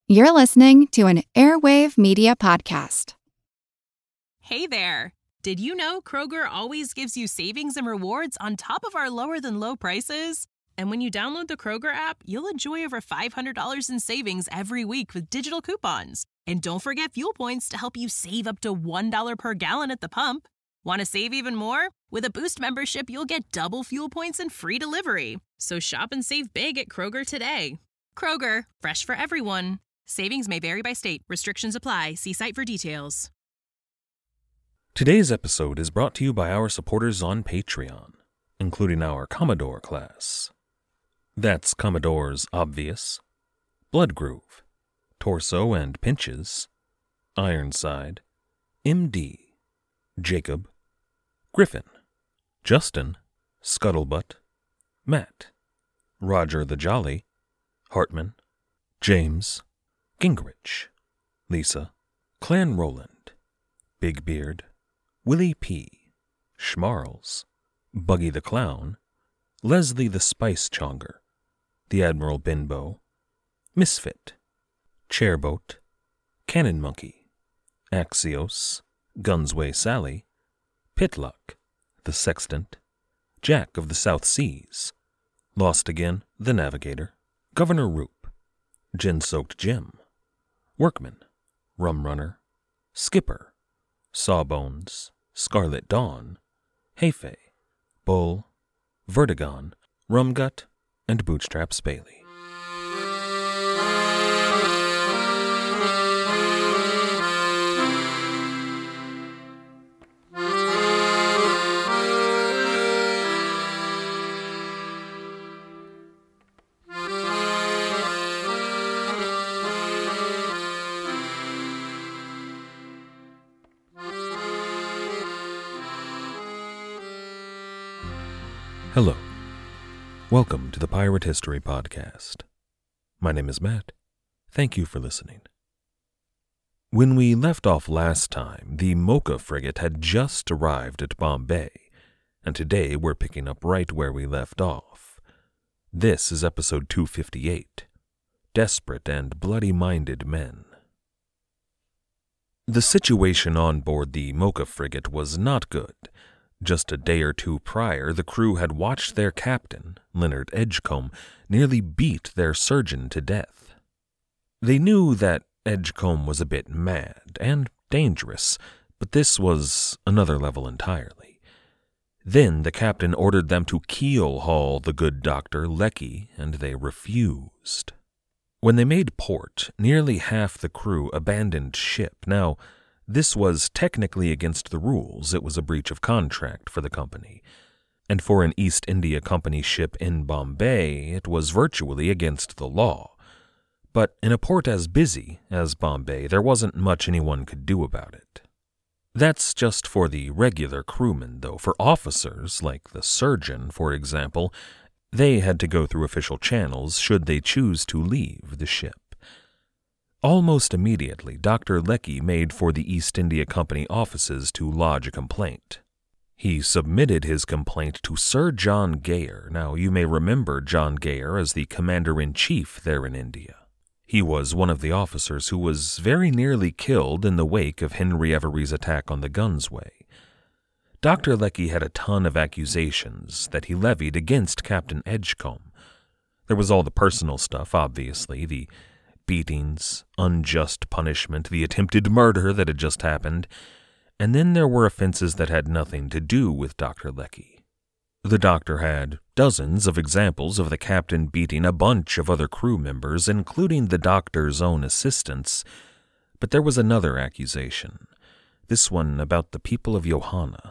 You're listening to an Airwave Media Podcast. Hey there! Did you know Kroger always gives you savings and rewards on top of our lower-than-low prices? And when you download the Kroger app, you'll enjoy over $500 in savings every week with digital coupons. And don't forget fuel points to help you save up to $1 per gallon at the pump. Want to save even more? With a Boost membership, you'll get double fuel points and free delivery. So shop and save big at Kroger today. Kroger, fresh for everyone. Savings may vary by state. Restrictions apply. See site for details. Today's episode is brought to you by our supporters on Patreon, including our Commodore class. That's Commodore's Obvious, Bloodgroove, Torso and Pinches, Ironside, MD, Jacob, Griffin, Justin, Scuttlebutt, Matt, Roger the Jolly, Hartman, James, Gingrich, Lisa, Clan Roland, Big Beard, Willie P., Schmarls, Buggy the Clown, Leslie the Spice Chonger, the Admiral Binbo, Misfit, Chairboat, Cannon Monkey, Axios, Gunsway Sally, Pitluck, the Sextant, Jack of the South Seas, Lost Again, the Navigator, Governor Roop, Gin-Soaked Jim, Workman, Rum Runner, Skipper, Sawbones, Scarlet Dawn, Hefe, Bull, Vertigon, Rumgut, and Bootstraps Bailey. Hello. Welcome to the Pirate History Podcast. My name is Matt. Thank you for listening. When we left off last time, the Mocha frigate had just arrived at Bombay, and today we're picking up right where we left off. This is episode 258, Desperate and Bloody-Minded Men. The situation on board the Mocha frigate was not good. Just a day or two prior, the crew had watched their captain, Leonard Edgecombe, nearly beat their surgeon to death. They knew that Edgecombe was a bit mad and dangerous, but this was another level entirely. Then the captain ordered them to keel-haul the good Dr. Leckie, and they refused. When they made port, nearly half the crew abandoned ship. Now, this was technically against the rules. It was a breach of contract for the company. And for an East India Company ship in Bombay, it was virtually against the law. But in a port as busy as Bombay, there wasn't much anyone could do about it. That's just for the regular crewmen, though. For officers, like the surgeon, for example, they had to go through official channels should they choose to leave the ship. Almost immediately, Dr. Leckie made for the East India Company offices to lodge a complaint. He submitted his complaint to Sir John Gayer. Now, you may remember John Gayer as the commander-in-chief there in India. He was one of the officers who was very nearly killed in the wake of Henry Every's attack on the Gunsway. Dr. Leckie had a ton of accusations that he levied against Captain Edgecombe. There was all the personal stuff, obviously, the beatings, unjust punishment, the attempted murder that had just happened, and then there were offenses that had nothing to do with Dr. Leckie. The doctor had dozens of examples of the captain beating a bunch of other crew members, including the doctor's own assistants, but there was another accusation, this one about the people of Johanna.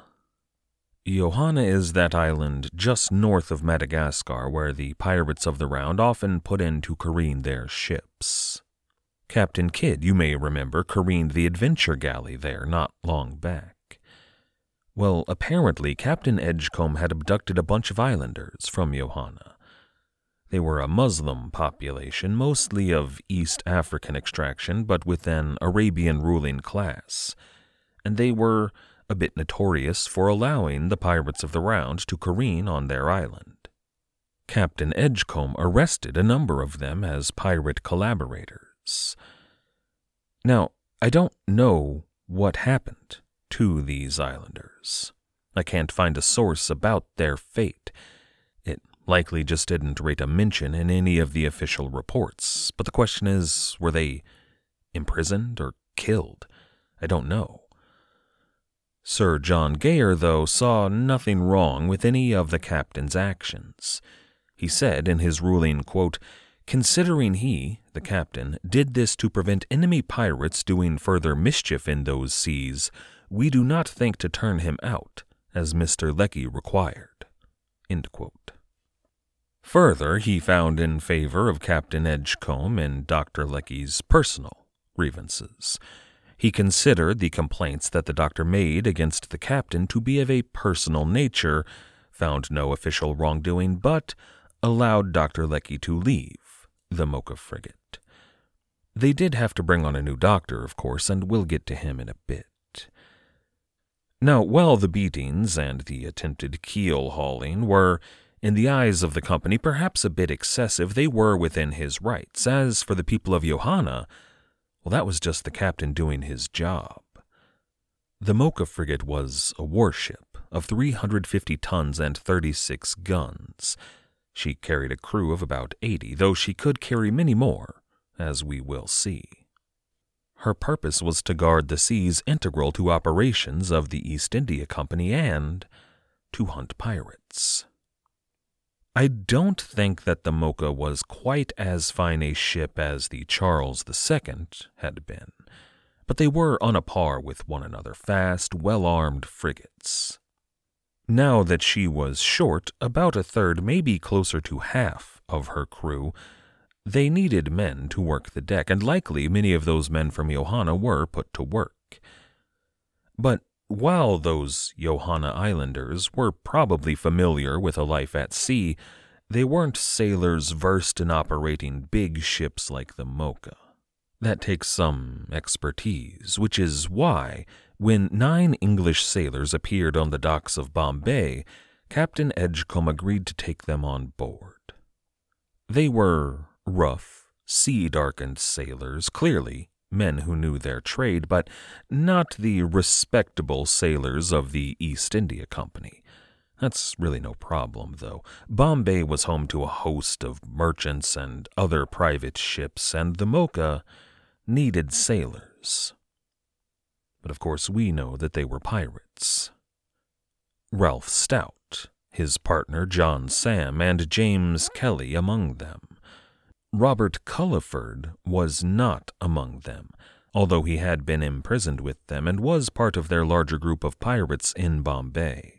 Johanna is that island just north of Madagascar where the pirates of the Round often put in to careen their ships. Captain Kidd, you may remember, careened the Adventure Galley there not long back. Well, apparently Captain Edgecombe had abducted a bunch of islanders from Johanna. They were a Muslim population, mostly of East African extraction, but with an Arabian ruling class, and they were a bit notorious for allowing the pirates of the Round to careen on their island. Captain Edgecombe arrested a number of them as pirate collaborators. was. Now, I don't know what happened to these islanders. I can't find a source about their fate. It likely just didn't rate a mention in any of the official reports. But the question is, were they imprisoned or killed? I don't know. Sir John Gayer, though, saw nothing wrong with any of the captain's actions. He said in his ruling, quote, "Considering he, the captain, did this to prevent enemy pirates doing further mischief in those seas, we do not think to turn him out, as Mr. Lecky required." End quote. Further, he found in favor of Captain Edgecombe and Dr. Lecky's personal grievances. He considered the complaints that the doctor made against the captain to be of a personal nature, found no official wrongdoing, but allowed Dr. Lecky to leave the Mocha frigate. They did have to bring on a new doctor, of course, and we'll get to him in a bit. Now, while the beatings and the attempted keel hauling were, in the eyes of the company, perhaps a bit excessive, they were within his rights. As for the people of Johanna, well, that was just the captain doing his job. The Mocha frigate was a warship of 350 tons and 36 guns. She carried a crew of about 80, though she could carry many more, as we will see. Her purpose was to guard the seas integral to operations of the East India Company and to hunt pirates. I don't think that the Mocha was quite as fine a ship as the Charles II had been, but they were on a par with one another, fast, well-armed frigates. Now that she was short, about a third, maybe closer to half of her crew, they needed men to work the deck, and likely many of those men from Johanna were put to work. But while those Johanna Islanders were probably familiar with a life at sea, they weren't sailors versed in operating big ships like the Mocha. That takes some expertise, which is why, when 9 English sailors appeared on the docks of Bombay, Captain Edgecombe agreed to take them on board. They were rough, sea-darkened sailors, clearly men who knew their trade, but not the respectable sailors of the East India Company. That's really no problem, though. Bombay was home to a host of merchants and other private ships, and the Mocha needed sailors. But of course we know that they were pirates. Ralph Stout, his partner John Sam, and James Kelly among them. Robert Culliford was not among them, although he had been imprisoned with them and was part of their larger group of pirates in Bombay.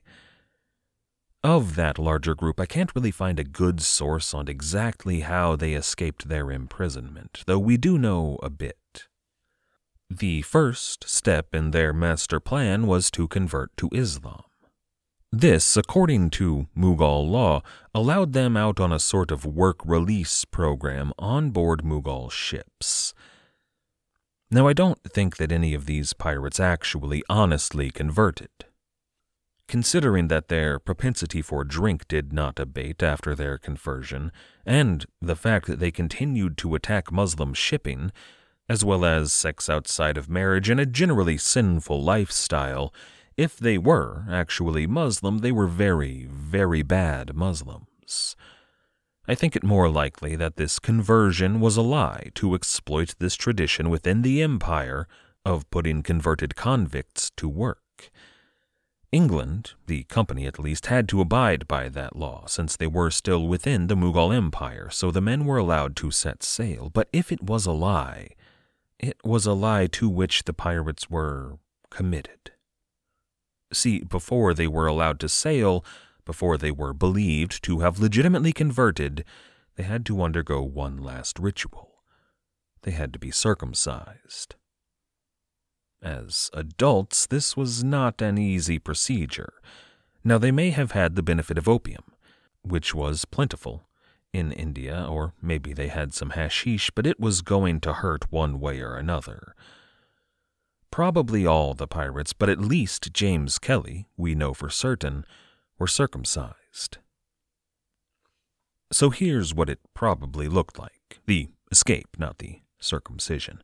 Of that larger group, I can't really find a good source on exactly how they escaped their imprisonment, though we do know a bit. The first step in their master plan was to convert to Islam. This, according to Mughal law, allowed them out on a sort of work-release program on board Mughal ships. Now, I don't think that any of these pirates actually honestly converted. Considering that their propensity for drink did not abate after their conversion, and the fact that they continued to attack Muslim shipping, as well as sex outside of marriage and a generally sinful lifestyle, if they were actually Muslim, they were very, very bad Muslims. I think it more likely that this conversion was a lie to exploit this tradition within the empire of putting converted convicts to work. England, the company at least, had to abide by that law since they were still within the Mughal Empire, so the men were allowed to set sail. But if it was a lie, it was a lie to which the pirates were committed. See, before they were allowed to sail, before they were believed to have legitimately converted, they had to undergo one last ritual. They had to be circumcised. As adults, this was not an easy procedure. Now, they may have had the benefit of opium, which was plentiful in India, or maybe they had some hashish, but it was going to hurt one way or another. Probably all the pirates, but at least James Kelly, we know for certain, were circumcised. So here's what it probably looked like. The escape, not the circumcision.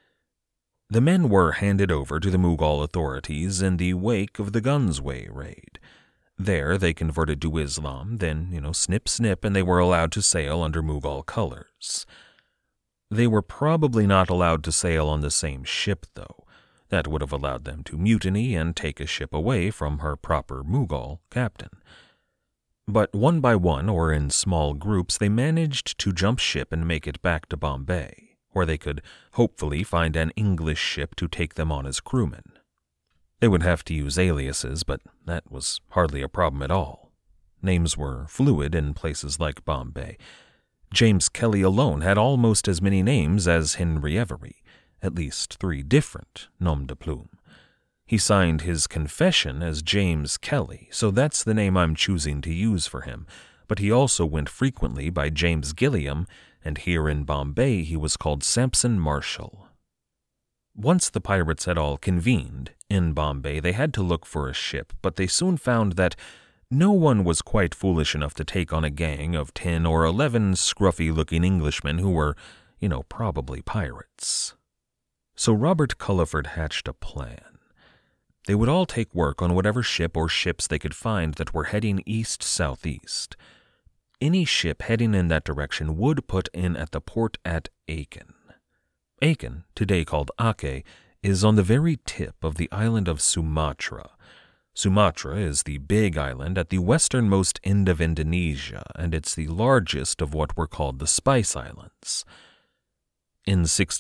The men were handed over to the Mughal authorities in the wake of the Gunsway raid. There they converted to Islam, then, snip, snip, and they were allowed to sail under Mughal colors. They were probably not allowed to sail on the same ship, though. That would have allowed them to mutiny and take a ship away from her proper Mughal captain. But one by one, or in small groups, they managed to jump ship and make it back to Bombay, where they could hopefully find an English ship to take them on as crewmen. They would have to use aliases, but that was hardly a problem at all. Names were fluid in places like Bombay. James Kelly alone had almost as many names as Henry Every, at least 3 different noms de plume. He signed his confession as James Kelly, so that's the name I'm choosing to use for him, but he also went frequently by James Gilliam, and here in Bombay he was called Sampson Marshall. Once the pirates had all convened in Bombay, they had to look for a ship, but they soon found that no one was quite foolish enough to take on a gang of 10 or 11 scruffy-looking Englishmen who were, probably pirates. So Robert Culliford hatched a plan. They would all take work on whatever ship or ships they could find that were heading east-southeast. Any ship heading in that direction would put in at the port at Aiken. Aiken, today called Aceh, is on the very tip of the island of Sumatra. Sumatra is the big island at the westernmost end of Indonesia, and it's the largest of what were called the Spice Islands. In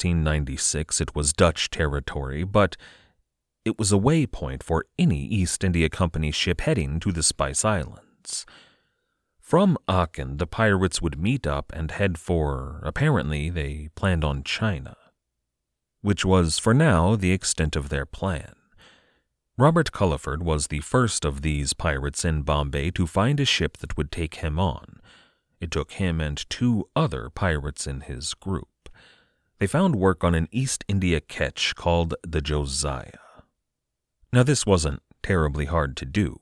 1696 it was Dutch territory, but it was a waypoint for any East India Company ship heading to the Spice Islands. From Aachen, the pirates would meet up and head for, apparently, they planned on China, which was, for now, the extent of their plan. Robert Culliford was the first of these pirates in Bombay to find a ship that would take him on. It took him and 2 other pirates in his group. They found work on an East India ketch called the Josiah. Now, this wasn't terribly hard to do.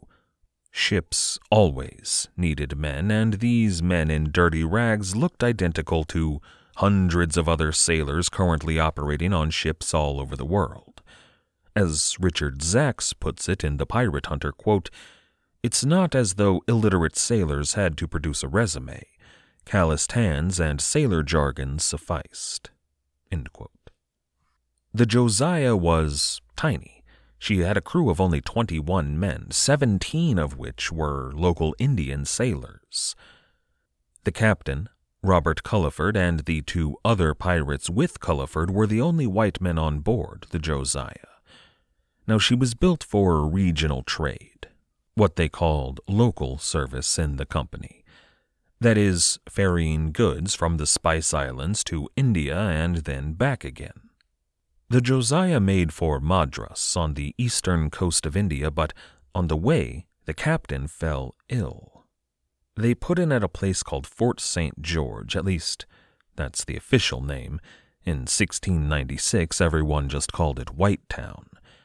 Ships always needed men, and these men in dirty rags looked identical to hundreds of other sailors currently operating on ships all over the world. As Richard Zacks puts it in The Pirate Hunter, quote, "It's not as though illiterate sailors had to produce a resume. Calloused hands and sailor jargon sufficed." End quote. The Josiah was tiny. She had a crew of only 21 men, 17 of which were local Indian sailors. The captain, Robert Culliford, and the 2 other pirates with Culliford were the only white men on board the Josiah. Now, she was built for regional trade, what they called local service in the company. That is, ferrying goods from the Spice Islands to India and then back again. The Josiah made for Madras on the eastern coast of India, but on the way, the captain fell ill. They put in at a place called Fort St. George, at least that's the official name. In 1696, everyone just called it White Town.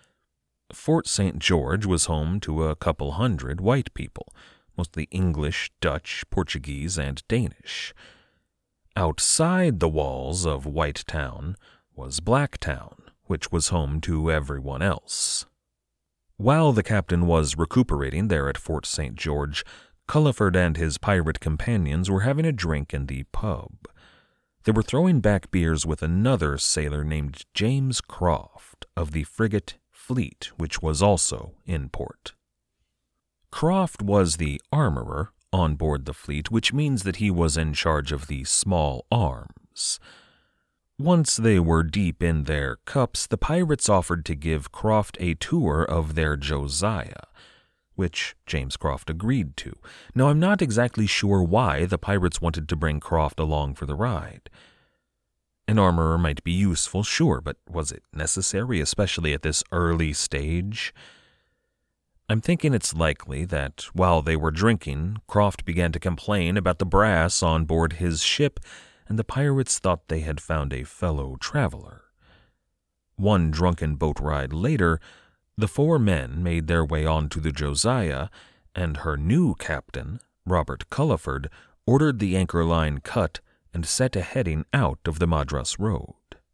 Fort St. George was home to a couple hundred white people, mostly English, Dutch, Portuguese, and Danish. Outside the walls of White Town was Black Town, which was home to everyone else. While the captain was recuperating there at Fort St. George, Culliford and his pirate companions were having a drink in the pub. They were throwing back beers with another sailor named James Croft of the frigate Fleet, which was also in port. Croft was the armorer on board the Fleet, which means that he was in charge of the small arms. Once they were deep in their cups, the pirates offered to give Croft a tour of their Josiah, which James Croft agreed to. Now, I'm not exactly sure why the pirates wanted to bring Croft along for the ride. An armorer might be useful, sure, but was it necessary, especially at this early stage? I'm thinking it's likely that while they were drinking, Croft began to complain about the brass on board his ship, and the pirates thought they had found a fellow traveler. One drunken boat ride later, the 4 men made their way onto the Josiah, and her new captain, Robert Culliford, ordered the anchor line cut and set a heading out of the Madras road.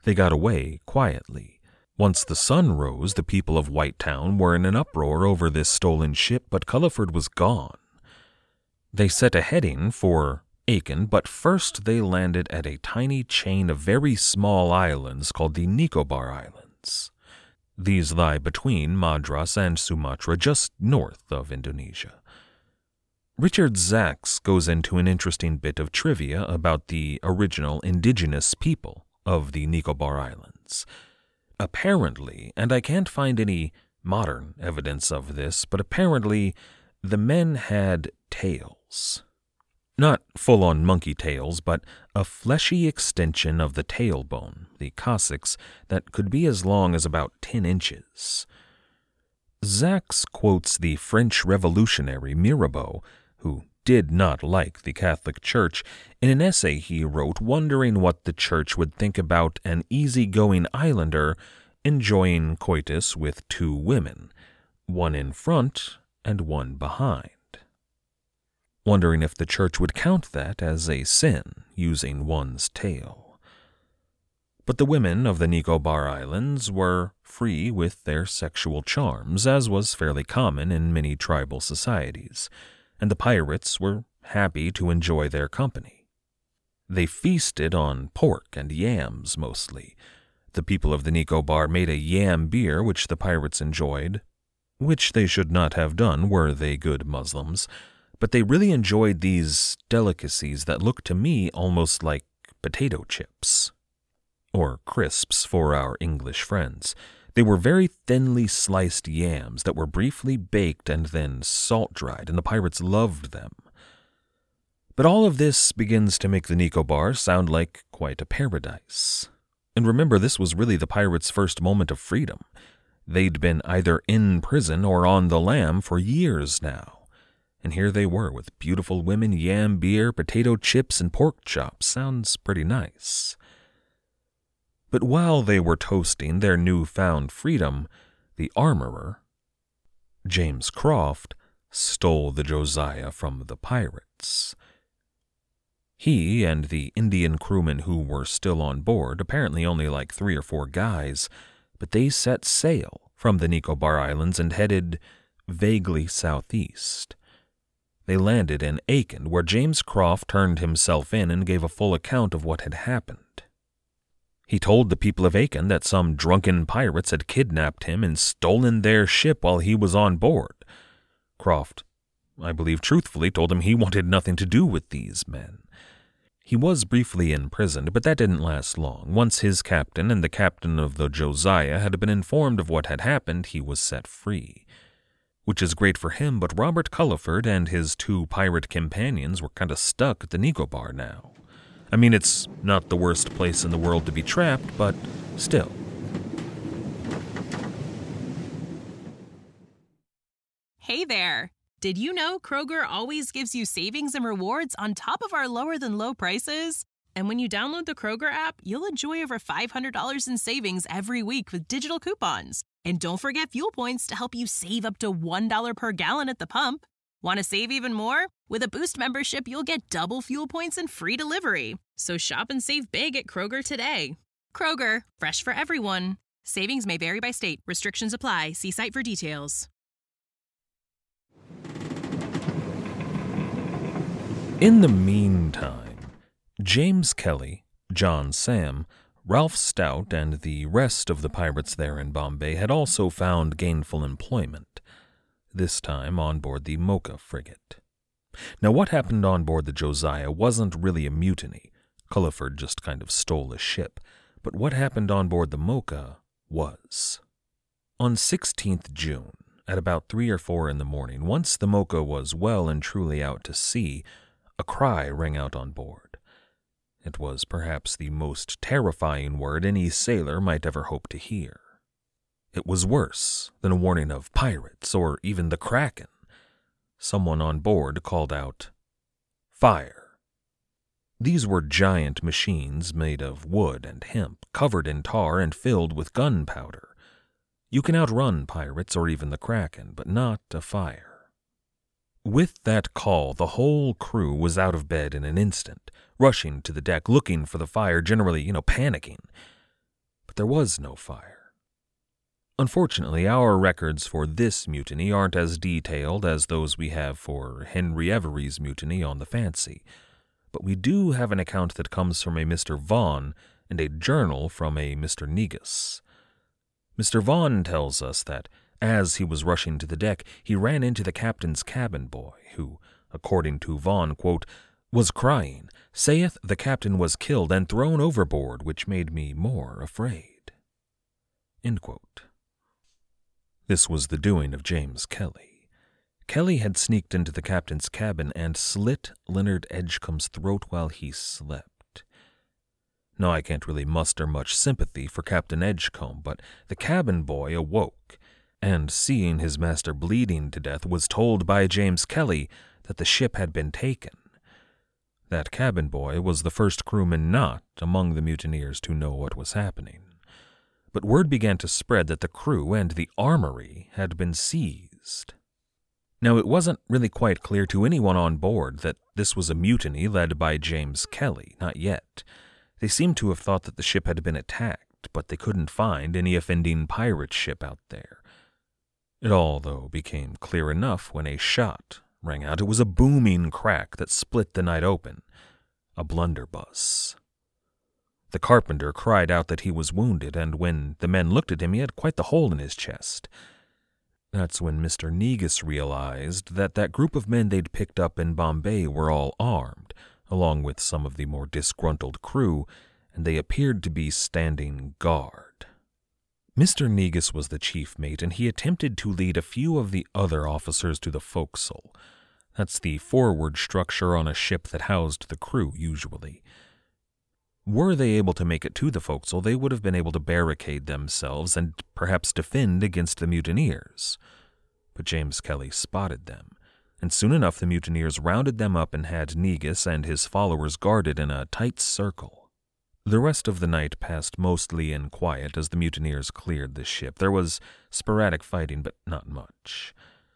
They got away quietly. Once the sun rose, the people of Whitetown were in an uproar over this stolen ship, but Culliford was gone. They set a heading for Aiken, but first they landed at a tiny chain of very small islands called the Nicobar Islands. These lie between Madras and Sumatra, just north of Indonesia. Richard Zacks goes into an interesting bit of trivia about the original indigenous people of the Nicobar Islands. Apparently, and I can't find any modern evidence of this, but apparently the men had tails. Not full-on monkey tails, but a fleshy extension of the tailbone, the coccyx, that could be as long as about 10 inches. Zacks quotes the French revolutionary Mirabeau, who did not like the Catholic Church, in an essay he wrote wondering what the Church would think about an easygoing islander enjoying coitus with 2 women, one in front and one behind. Wondering if the Church would count that as a sin, using one's tail. But the women of the Nicobar Islands were free with their sexual charms, as was fairly common in many tribal societies, and the pirates were happy to enjoy their company. They feasted on pork and yams mostly. The people of the Nicobar made a yam beer which the pirates enjoyed, which they should not have done were they good Muslims, but they really enjoyed these delicacies that looked to me almost like potato chips, or crisps for our English friends. They were very thinly sliced yams that were briefly baked and then salt-dried, and the pirates loved them. But all of this begins to make the Nicobar sound like quite a paradise. And remember, this was really the pirates' first moment of freedom. They'd been either in prison or on the lam for years now. And here they were with beautiful women, yam beer, potato chips, and pork chops. Sounds pretty nice. But while they were toasting their newfound freedom, the armorer, James Croft, stole the Josiah from the pirates. He and the Indian crewmen who were still on board, apparently only like 3 or 4 guys, but they set sail from the Nicobar Islands and headed vaguely southeast. They landed in Aiken, where James Croft turned himself in and gave a full account of what had happened. He told the people of Aiken that some drunken pirates had kidnapped him and stolen their ship while he was on board. Croft, I believe truthfully, told him he wanted nothing to do with these men. He was briefly imprisoned, but that didn't last long. Once his captain and the captain of the Josiah had been informed of what had happened, he was set free. Which is great for him, but Robert Culliford and his 2 pirate companions were kind of stuck at the Nicobar now. I mean, it's not the worst place in the world to be trapped, but still. Hey there! Did you know Kroger always gives you savings and rewards on top of our lower-than-low prices? And when you download the Kroger app, you'll enjoy over $500 in savings every week with digital coupons. And don't forget fuel points to help you save up to $1 per gallon at the pump. Want to save even more? With a Boost membership, you'll get double fuel points and free delivery. So shop and save big at Kroger today. Kroger, fresh for everyone. Savings may vary by state. Restrictions apply. See site for details. In the meantime, James Kelly, John Sam, Ralph Stout, and the rest of the pirates there in Bombay had also found gainful employment, this time on board the Mocha frigate. Now, what happened on board the Josiah wasn't really a mutiny. Culliford just kind of stole a ship. But what happened on board the Mocha was. On 16th June, at about 3 or 4 in the morning, once the Mocha was well and truly out to sea, a cry rang out on board. It was perhaps the most terrifying word any sailor might ever hope to hear. It was worse than a warning of pirates or even the Kraken. Someone on board called out, "Fire!" These were giant machines made of wood and hemp, covered in tar and filled with gunpowder. You can outrun pirates or even the Kraken, but not a fire. With that call, the whole crew was out of bed in an instant, rushing to the deck, looking for the fire, generally, panicking. there was no fire. Unfortunately, our records for this mutiny aren't as detailed as those we have for Henry Every's mutiny on the Fancy, but we do have an account that comes from a Mr. Vaughan and a journal from a Mr. Negus. Mr. Vaughan tells us that, as he was rushing to the deck, he ran into the captain's cabin boy, who, according to Vaughan, quote, was crying, saith the captain was killed and thrown overboard, which made me more afraid. End quote. This was the doing of James Kelly. Kelly had sneaked into the captain's cabin and slit Leonard Edgecombe's throat while he slept. Now, I can't really muster much sympathy for Captain Edgecombe, but the cabin boy awoke, and seeing his master bleeding to death, was told by James Kelly that the ship had been taken. That cabin boy was the first crewman not among the mutineers to know what was happening. But word began to spread that the crew and the armory had been seized. Now, it wasn't really quite clear to anyone on board that this was a mutiny led by James Kelly, not yet. They seemed to have thought that the ship had been attacked, but they couldn't find any offending pirate ship out there. It all, though, became clear enough when a shot rang out. It was a booming crack that split the night open. A blunderbuss. The carpenter cried out that he was wounded, and when the men looked at him, he had quite the hole in his chest. That's when Mr. Negus realized that group of men they'd picked up in Bombay were all armed, along with some of the more disgruntled crew, and they appeared to be standing guard. Mr. Negus was the chief mate, and he attempted to lead a few of the other officers to the forecastle. That's the forward structure on a ship that housed the crew, usually. Were they able to make it to the forecastle, they would have been able to barricade themselves and perhaps defend against the mutineers. But James Kelly spotted them, and soon enough the mutineers rounded them up and had Negus and his followers guarded in a tight circle. The rest of the night passed mostly in quiet as the mutineers cleared the ship. There was sporadic fighting, but not much.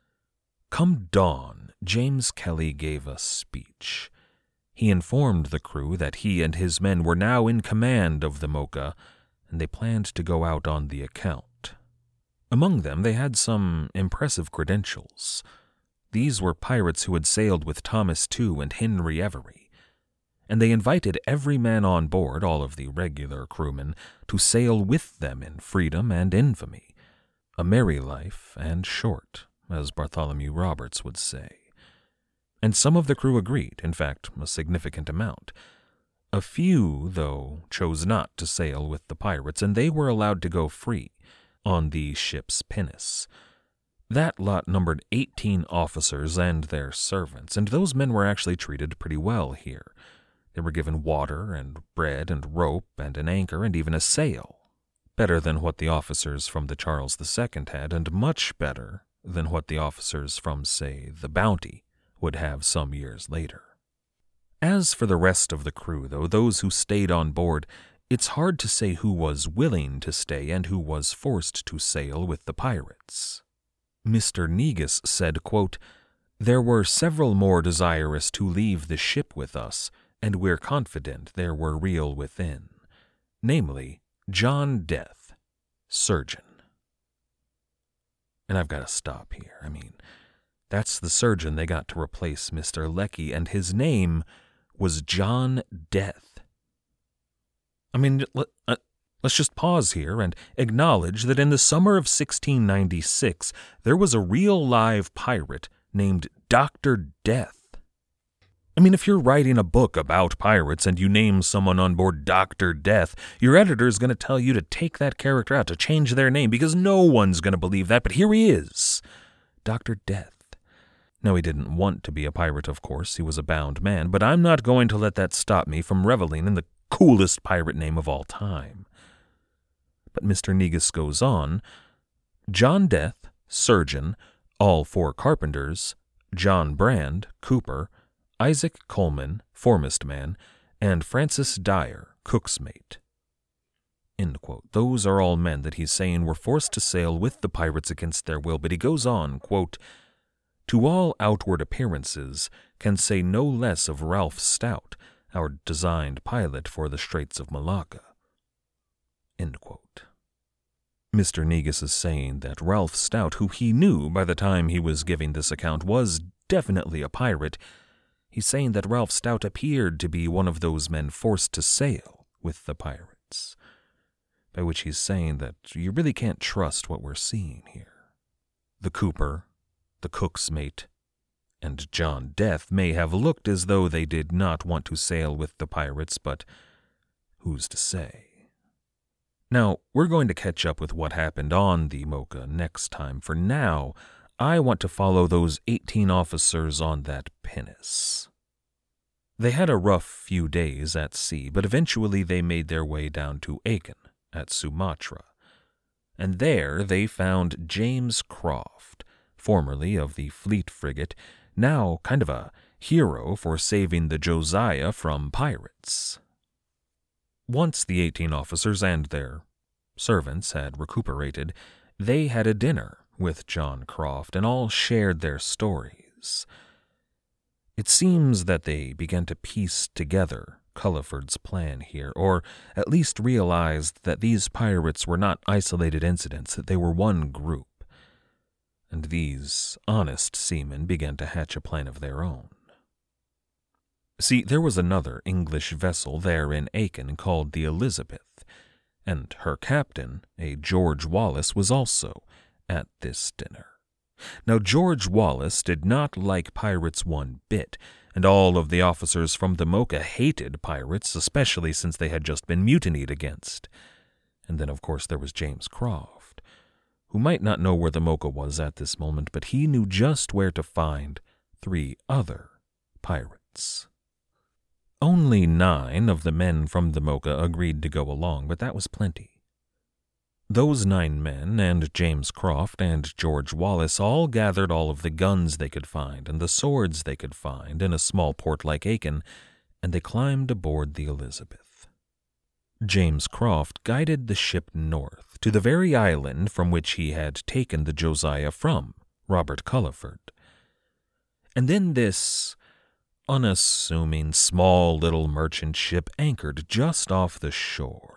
Come dawn, James Kelly gave a speech. He informed the crew that he and his men were now in command of the Mocha, and they planned to go out on the account. Among them, they had some impressive credentials. These were pirates who had sailed with Thomas Tew and Henry Every, and they invited every man on board, all of the regular crewmen, to sail with them in freedom and infamy. A merry life and short, as Bartholomew Roberts would say. And some of the crew agreed, in fact, a significant amount. A few, though, chose not to sail with the pirates, and they were allowed to go free on the ship's pinnace. That lot numbered 18 officers and their servants, and those men were actually treated pretty well here. They were given water and bread and rope and an anchor and even a sail. Better than what the officers from the Charles II had, and much better than what the officers from, say, the Bounty would have some years later. As for the rest of the crew, though, those who stayed on board, it's hard to say who was willing to stay and who was forced to sail with the pirates. Mr. Negus said, quote, "There were several more desirous to leave the ship with us, and we're confident there were real within, namely, John Death, surgeon." And I've got to stop here. That's the surgeon they got to replace Mr. Lecky, and his name was John Death. Let's just pause here and acknowledge that in the summer of 1696, there was a real live pirate named Dr. Death. If you're writing a book about pirates and you name someone on board Dr. Death, your editor's going to tell you to take that character out, to change their name, because no one's going to believe that, but here he is, Dr. Death. Now, he didn't want to be a pirate, of course. He was a bound man, but I'm not going to let that stop me from reveling in the coolest pirate name of all time. But Mr. Negus goes on, John Death, surgeon, all 4 carpenters, John Brand, cooper, Isaac Coleman, foremast man, and Francis Dyer, cook's mate. End quote. Those are all men that he's saying were forced to sail with the pirates against their will, but he goes on, quote, "To all outward appearances can say no less of Ralph Stout, our designed pilot for the Straits of Malacca." End quote. Mr. Negus is saying that Ralph Stout, who he knew by the time he was giving this account, was definitely a pirate. He's saying that Ralph Stout appeared to be one of those men forced to sail with the pirates, by which he's saying that you really can't trust what we're seeing here. The cooper, the cook's mate, and John Death may have looked as though they did not want to sail with the pirates, but who's to say? Now, we're going to catch up with what happened on the Mocha next time. For now, I want to follow those 18 officers on that pinnace. They had a rough few days at sea, but eventually they made their way down to Aiken at Sumatra. And there they found James Croft, formerly of the Fleet frigate, now kind of a hero for saving the Josiah from pirates. Once the 18 officers and their servants had recuperated, they had a dinner with John Croft and all shared their stories. It seems that they began to piece together Culliford's plan here, or at least realized that these pirates were not isolated incidents, that they were one group. And these honest seamen began to hatch a plan of their own. See, there was another English vessel there in Aiken called the Elizabeth, and her captain, a George Wallace, was also at this dinner. Now, George Wallace did not like pirates one bit, and all of the officers from the Mocha hated pirates, especially since they had just been mutinied against. And then, of course, there was James Croft, who might not know where the Mocha was at this moment, but he knew just where to find 3 other pirates. Only 9 of the men from the Mocha agreed to go along, but that was plenty. Those 9 men, and James Croft and George Wallace, all gathered all of the guns they could find and the swords they could find in a small port like Aiken, and they climbed aboard the Elizabeth. James Croft guided the ship north to the very island from which he had taken the Josiah from Robert Culliford. And then this unassuming, small little merchant ship anchored just off the shore.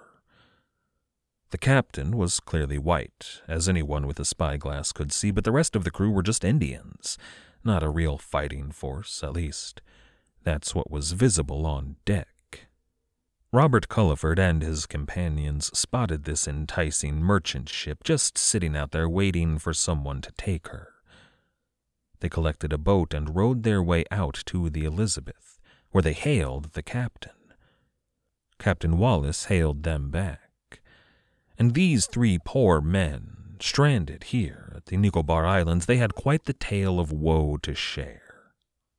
The captain was clearly white, as anyone with a spyglass could see, but the rest of the crew were just Indians, not a real fighting force, at least. That's what was visible on deck. Robert Culliford and his companions spotted this enticing merchant ship just sitting out there waiting for someone to take her. They collected a boat and rowed their way out to the Elizabeth, where they hailed the captain. Captain Wallace hailed them back. And these 3 poor men, stranded here at the Nicobar Islands, they had quite the tale of woe to share.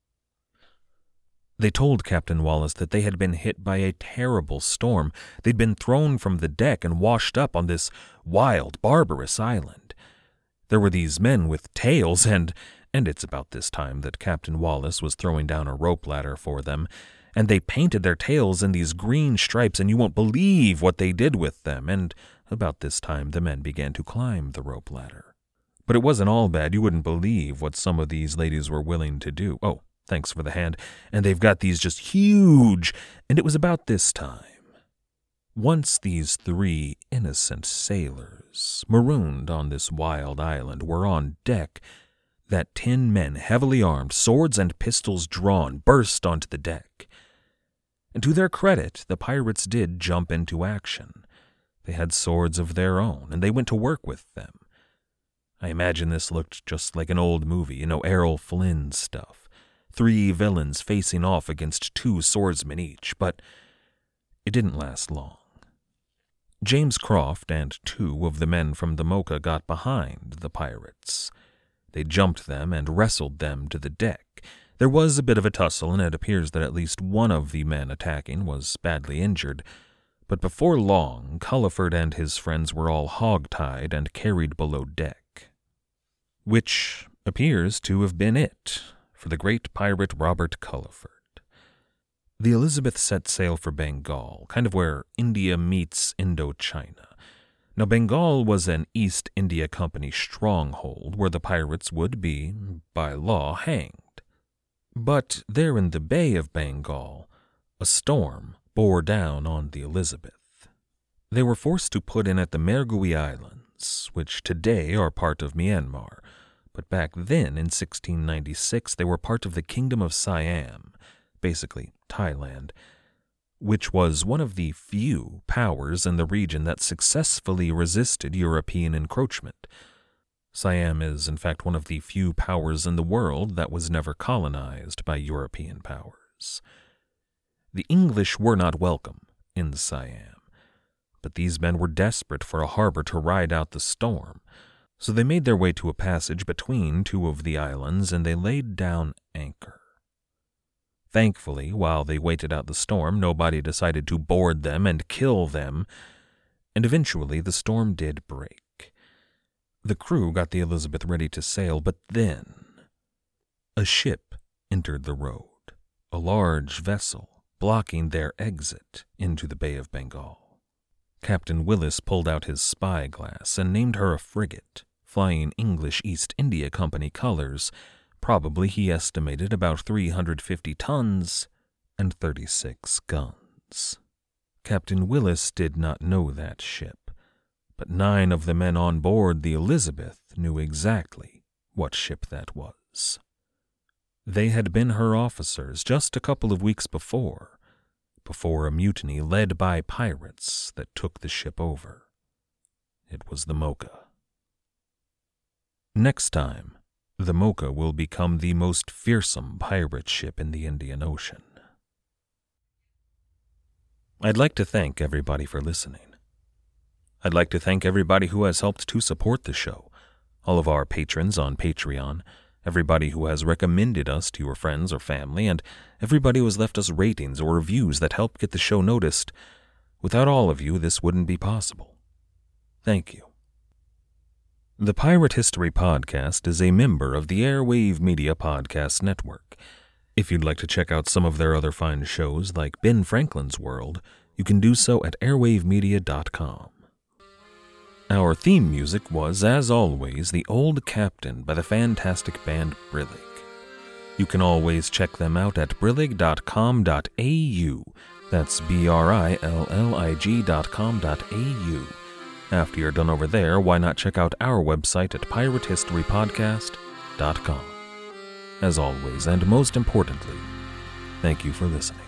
They told Captain Wallace that they had been hit by a terrible storm. They'd been thrown from the deck and washed up on this wild, barbarous island. There were these men with tails, and it's about this time that Captain Wallace was throwing down a rope ladder for them, and they painted their tails in these green stripes, and you won't believe what they did with them, and about this time the men began to climb the rope ladder. But it wasn't all bad. You wouldn't believe what some of these ladies were willing to do. Oh, thanks for the hand. And they've got these just huge, and it was about this time. Once these 3 innocent sailors, marooned on this wild island, were on deck, that 10 men, heavily armed, swords and pistols drawn, burst onto the deck. And to their credit, the pirates did jump into action. They had swords of their own, and they went to work with them. I imagine this looked just like an old movie, Errol Flynn stuff. 3 villains facing off against 2 swordsmen each, but it didn't last long. James Croft and 2 of the men from the Mocha got behind the pirates. They jumped them and wrestled them to the deck. There was a bit of a tussle, and it appears that at least one of the men attacking was badly injured. But before long, Culliford and his friends were all hog-tied and carried below deck. Which appears to have been it for the great pirate Robert Culliford. The Elizabeth set sail for Bengal, kind of where India meets Indochina. Now, Bengal was an East India Company stronghold where the pirates would be, by law, hanged. But there in the Bay of Bengal, a storm bore down on the Elizabeth. They were forced to put in at the Mergui Islands, Islands, which today are part of Myanmar, but back then, in 1696, they were part of the Kingdom of Siam, basically Thailand, which was one of the few powers in the region that successfully resisted European encroachment. Siam is, in fact, one of the few powers in the world that was never colonized by European powers. The English were not welcome in Siam, but these men were desperate for a harbor to ride out the storm, so they made their way to a passage between two of the islands and they laid down anchor. Thankfully, while they waited out the storm, nobody decided to board them and kill them, and eventually the storm did break. The crew got the Elizabeth ready to sail, but then a ship entered the road, a large vessel blocking their exit into the Bay of Bengal. Captain Willis pulled out his spyglass and named her a frigate, flying English East India Company colors. Probably he estimated about 350 tons and 36 guns. Captain Willis did not know that ship, but 9 of the men on board the Elizabeth knew exactly what ship that was. They had been her officers just a couple of weeks before a mutiny led by pirates that took the ship over. It was the Mocha. Next time, the Mocha will become the most fearsome pirate ship in the Indian Ocean. I'd like to thank everybody for listening. I'd like to thank everybody who has helped to support the show, all of our patrons on Patreon, everybody who has recommended us to your friends or family, and everybody who has left us ratings or reviews that help get the show noticed. Without all of you, this wouldn't be possible. Thank you. The Pirate History Podcast is a member of the Airwave Media Podcast Network. If you'd like to check out some of their other fine shows like Ben Franklin's World, you can do so at airwavemedia.com. Our theme music was, as always, The Old Captain by the fantastic band Brillig. You can always check them out at brillig.com.au. That's BRILLIG.com.au. After you're done over there, why not check out our website at piratehistorypodcast.com. As always, and most importantly, thank you for listening.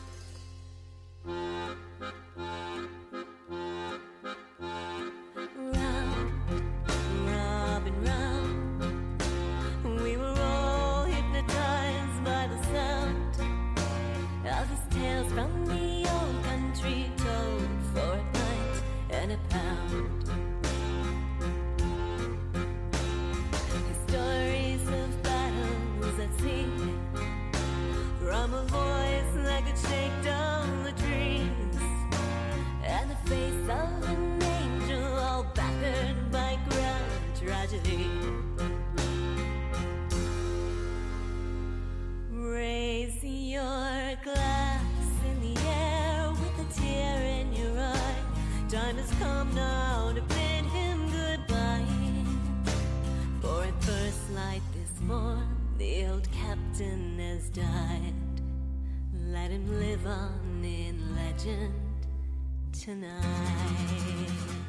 Raise your glass in the air with a tear in your eye. Time has come now to bid him goodbye. For at first light this morn, the old captain has died. Let him live on in legend tonight.